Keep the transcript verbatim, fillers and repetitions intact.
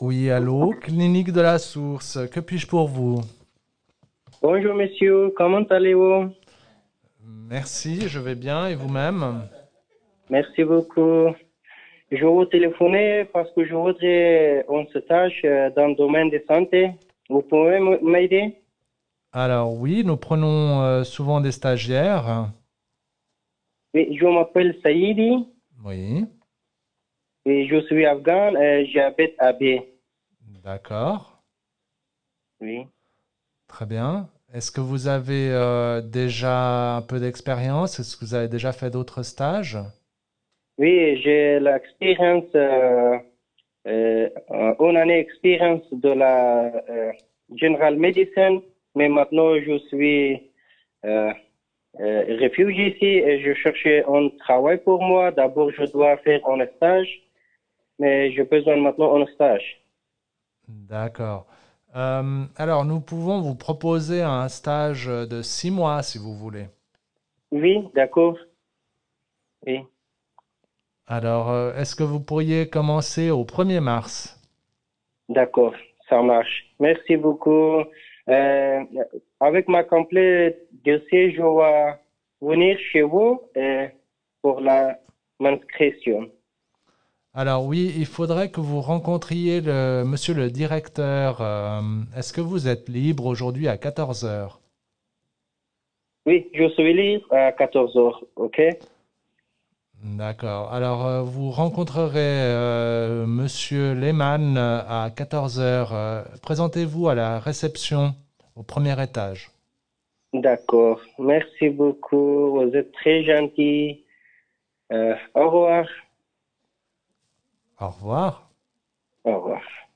Oui, allô, clinique de la Source, que puis-je pour vous? Bonjour monsieur, comment allez-vous? Merci, je vais bien, et vous-même? Merci beaucoup. Je vous téléphonais parce que je voudrais un stage euh, dans le domaine de santé. Vous pouvez m- m'aider? Alors oui, nous prenons euh, souvent des stagiaires. Oui, je m'appelle Saïdi Oui, et je suis afghan et j'habite à B. d'accord, Oui. très bien. Est-ce que vous avez euh, déjà un peu d'expérience? Est-ce que vous avez déjà fait d'autres stages? Oui, j'ai l'expérience, euh, euh, euh, une année expérience de la euh, general medicine, mais maintenant je suis euh, euh, réfugié ici et je cherchais un travail pour moi. D'abord, je dois faire un stage, mais j'ai besoin maintenant d'un stage. D'accord. Euh, alors, nous pouvons vous proposer un stage de six mois si vous voulez. Oui, d'accord. Oui, Alors, euh, est-ce que vous pourriez commencer au premier mars? d'accord. Ça marche. Merci beaucoup. Euh, avec ma complète dossier, je vais venir chez vous euh, pour la inscription. Alors oui, il faudrait que vous rencontriez le monsieur le directeur. Euh, est-ce que vous êtes libre aujourd'hui à quatorze heures? Oui, je suis libre à quatorze heures, OK? D'accord. Alors euh, vous rencontrerez euh, monsieur Lehmann euh, à quatorze heures. Euh, présentez-vous à la réception au premier étage. D'accord. Merci beaucoup. Vous êtes très gentil. Euh, au revoir. Au revoir. Au revoir.